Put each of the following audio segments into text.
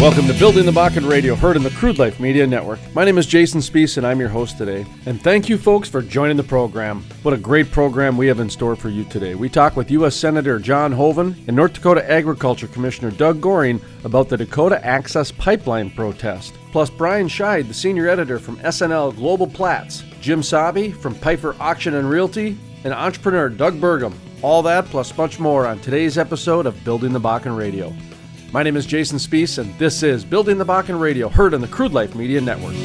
Welcome to Building the Bakken Radio, heard in the Crude Life Media Network. My name is Jason Spees, and I'm your host today. And thank you, folks, for joining the program. What a great program we have in store for you today. We talk with U.S. Senator John Hoeven and North Dakota Agriculture Commissioner Doug Goehring about the Dakota Access Pipeline protest. Plus, Brian Scheid, the senior editor from SNL Global Platts, Jim Sabe from Piper Auction and Realty, and entrepreneur Doug Burgum. All that plus much more on today's episode of Building the Bakken Radio. My name is Jason Spees, and this is Building the Bakken Radio, heard on the Crude Life Media Network.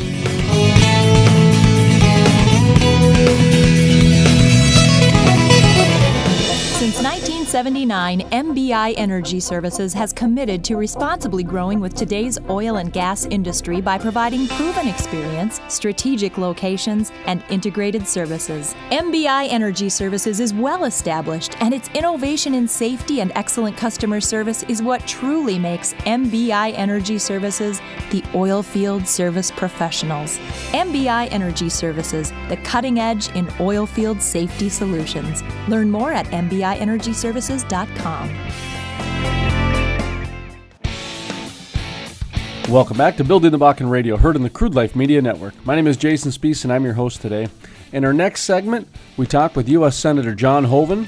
Since 1979, MBI Energy Services has committed to responsibly growing with today's oil and gas industry by providing proven experience, strategic locations, and integrated services. MBI Energy Services is well established, and its innovation in safety and excellent customer service is what truly makes MBI Energy Services the oil field service professionals. MBI Energy Services, the cutting edge in oil field safety solutions. Learn more at MBIEnergyServices.com. Welcome back to Building the Bakken Radio, heard in the Crude Life Media Network. My name is Jason Spees, and I'm your host today. In our next segment, we talk with U.S. Senator John Hoeven.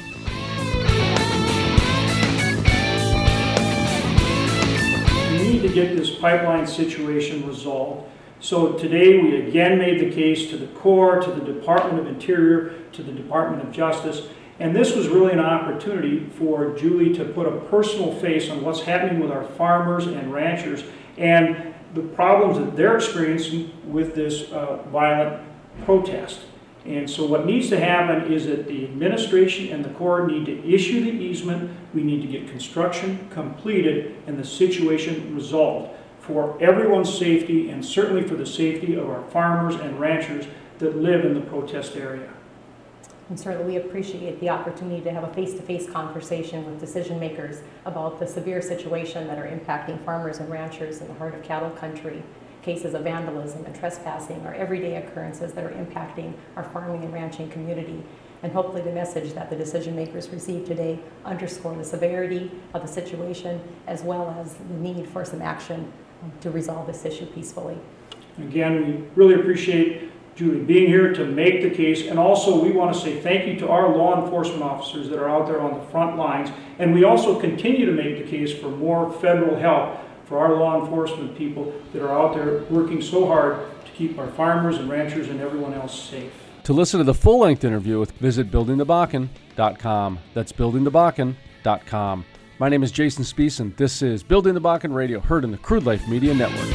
We need to get this pipeline situation resolved. So today we again made the case to the Corps, to the Department of Interior, to the Department of Justice. And this was really an opportunity for Julie to put a personal face on what's happening with our farmers and ranchers and the problems that they're experiencing with this violent protest. And so what needs to happen is that the administration and the Corps need to issue the easement, we need to get construction completed and the situation resolved for everyone's safety and certainly for the safety of our farmers and ranchers that live in the protest area. And certainly we appreciate the opportunity to have a face-to-face conversation with decision makers about the severe situation that are impacting farmers and ranchers in the heart of cattle country. Cases of vandalism and trespassing are everyday occurrences that are impacting our farming and ranching community. And hopefully the message that the decision makers receive today underscore the severity of the situation as well as the need for some action to resolve this issue peacefully. Again, we really appreciate Julie being here to make the case, and also we want to say thank you to our law enforcement officers that are out there on the front lines, and we also continue to make the case for more federal help for our law enforcement people that are out there working so hard to keep our farmers and ranchers and everyone else safe. To listen to the full-length interview, visit buildingthebakken.com. That's buildingthebakken.com. My name is Jason Spees, and this is Building the Bakken Radio, heard in the Crude Life Media Network.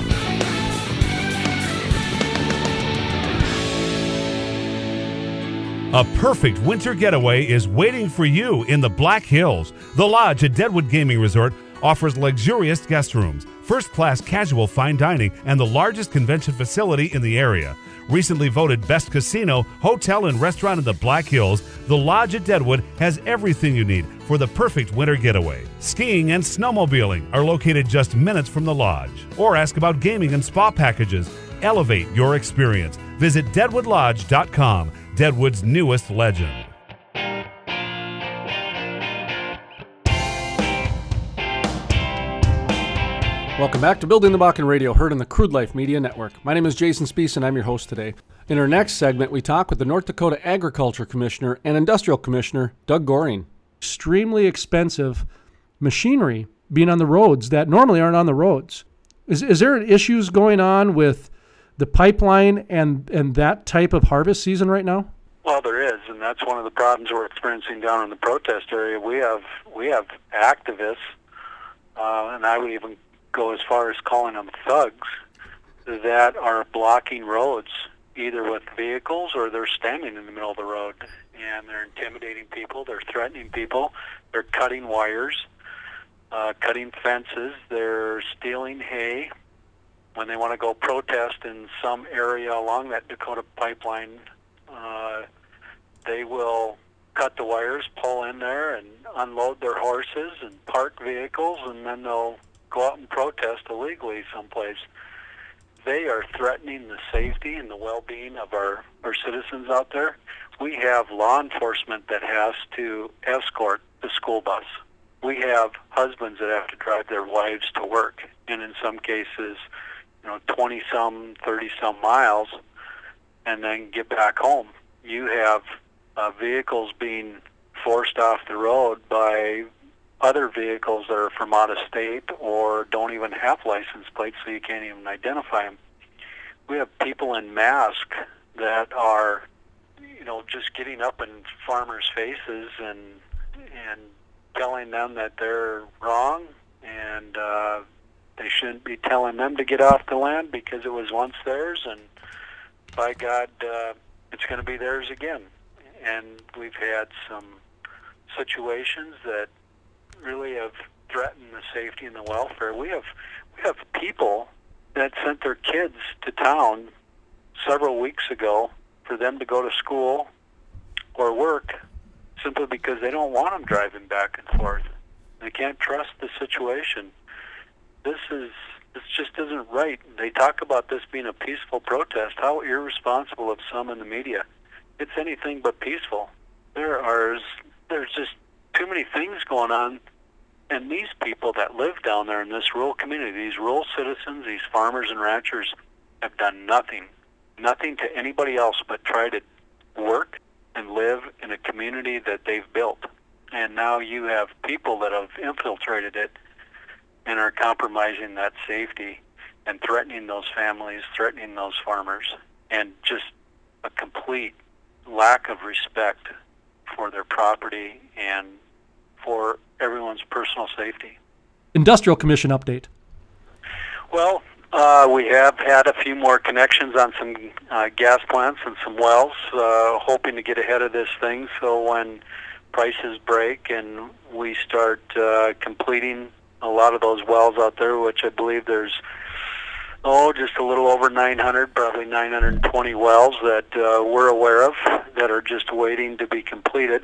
A perfect winter getaway is waiting for you in the Black Hills. The Lodge at Deadwood Gaming Resort offers luxurious guest rooms, first-class casual fine dining, and the largest convention facility in the area. Recently voted best casino, hotel, and restaurant in the Black Hills, the Lodge at Deadwood has everything you need for the perfect winter getaway. Skiing and snowmobiling are located just minutes from the Lodge. Or ask about gaming and spa packages. Elevate your experience. Visit DeadwoodLodge.com, Deadwood's newest legend. Welcome back to Building the Bakken Radio, heard on the Crude Life Media Network. My name is Jason Spees, and I'm your host today. In our next segment, we talk with the North Dakota Agriculture Commissioner and Industrial Commissioner, Doug Goehring. Extremely expensive machinery being on the roads that normally aren't on the roads. Is there issues going on with the pipeline and that type of harvest season right now? Well, there is, and that's one of the problems we're experiencing down in the protest area. We have activists, and I would even go as far as calling them thugs, that are blocking roads, either with vehicles or they're standing in the middle of the road, and they're intimidating people, they're threatening people, they're cutting wires, cutting fences, they're stealing hay. When they want to go protest in some area along that Dakota pipeline, they will cut the wires, pull in there, and unload their horses and park vehicles, and then they'll go out and protest illegally someplace. They are threatening the safety and the well-being of our citizens out there. We have law enforcement that has to escort the school bus. We have husbands that have to drive their wives to work and in some cases, 20-some, 30-some miles, and then get back home. You have vehicles being forced off the road by other vehicles that are from out of state or don't even have license plates, so you can't even identify them. We have people in masks that are, just getting up in farmers' faces and telling them that they're wrong, and they shouldn't be telling them to get off the land because it was once theirs, and by God, it's going to be theirs again. And we've had some situations that really have threatened the safety and the welfare. We have people that sent their kids to town several weeks ago for them to go to school or work simply because they don't want them driving back and forth. They can't trust the situation. This just isn't right. They talk about this being a peaceful protest. How irresponsible of some in the media. It's anything but peaceful. There's just too many things going on, and these people that live down there in this rural community, these rural citizens, these farmers and ranchers, have done nothing to anybody else but try to work and live in a community that they've built. And now you have people that have infiltrated it and are compromising that safety and threatening those families, threatening those farmers, and just a complete lack of respect for their property and for everyone's personal safety. Industrial Commission update. Well, we have had a few more connections on some gas plants and some wells, hoping to get ahead of this thing so when prices break and we start completing a lot of those wells out there, which I believe there's just a little over 900, probably 920 wells that we're aware of that are just waiting to be completed.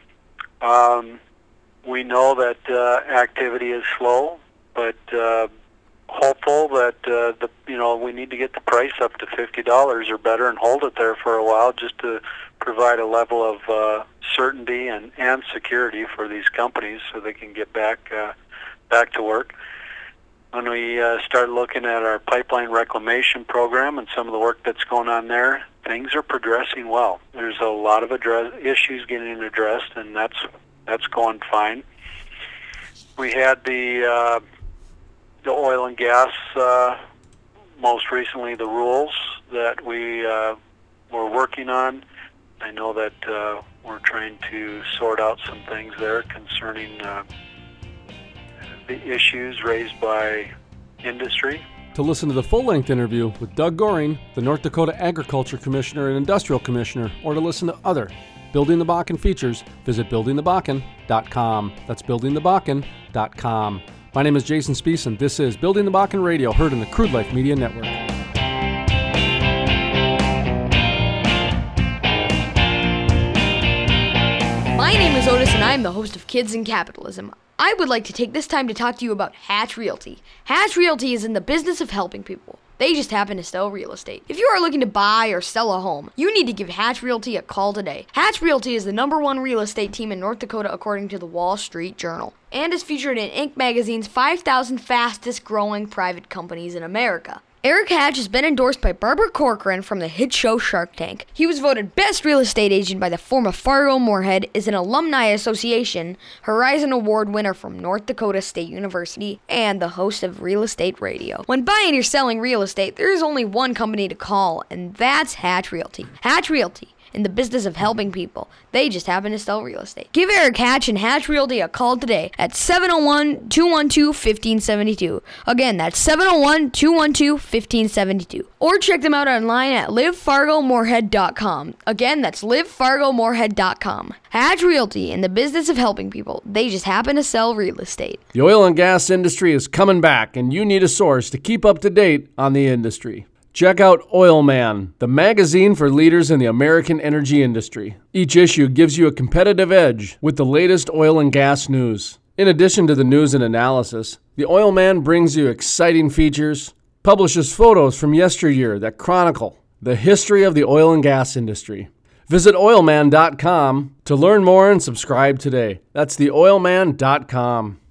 We know that activity is slow, but hopeful that we need to get the price up to $50 or better and hold it there for a while just to provide a level of certainty and security for these companies so they can get back to work. When we start looking at our pipeline reclamation program and some of the work that's going on there, things are progressing well. There's a lot of issues getting addressed, and that's going fine. We had the oil and gas, most recently the rules that we were working on. I know that we're trying to sort out some things there concerning the issues raised by industry. To listen to the full-length interview with Doug Goring, the North Dakota Agriculture Commissioner and Industrial Commissioner, or to listen to other Building the Bakken features, visit buildingthebakken.com. That's buildingthebakken.com. My name is Jason Spiess, and this is Building the Bakken Radio, heard in the Crude Life Media Network. My name is Otis, and I am the host of Kids in Capitalism. I would like to take this time to talk to you about Hatch Realty. Hatch Realty is in the business of helping people. They just happen to sell real estate. If you are looking to buy or sell a home, you need to give Hatch Realty a call today. Hatch Realty is the #1 real estate team in North Dakota according to the Wall Street Journal, and is featured in Inc. magazine's 5,000 fastest growing private companies in America. Eric Hatch has been endorsed by Barbara Corcoran from the hit show Shark Tank. He was voted Best Real Estate Agent by the Forum of Fargo-Moorhead, is an Alumni Association Horizon Award winner from North Dakota State University, and the host of Real Estate Radio. When buying or selling real estate, there is only one company to call, and that's Hatch Realty. Hatch Realty, in the business of helping people. They just happen to sell real estate. Give Eric Hatch and Hatch Realty a call today at 701-212-1572. Again, that's 701-212-1572. Or check them out online at livefargomoorhead.com. Again, that's livefargomoorhead.com. Hatch Realty, in the business of helping people. They just happen to sell real estate. The oil and gas industry is coming back, and you need a source to keep up to date on the industry. Check out Oil Man, the magazine for leaders in the American energy industry. Each issue gives you a competitive edge with the latest oil and gas news. In addition to the news and analysis, the Oil Man brings you exciting features, publishes photos from yesteryear that chronicle the history of the oil and gas industry. Visit oilman.com to learn more and subscribe today. That's theoilman.com.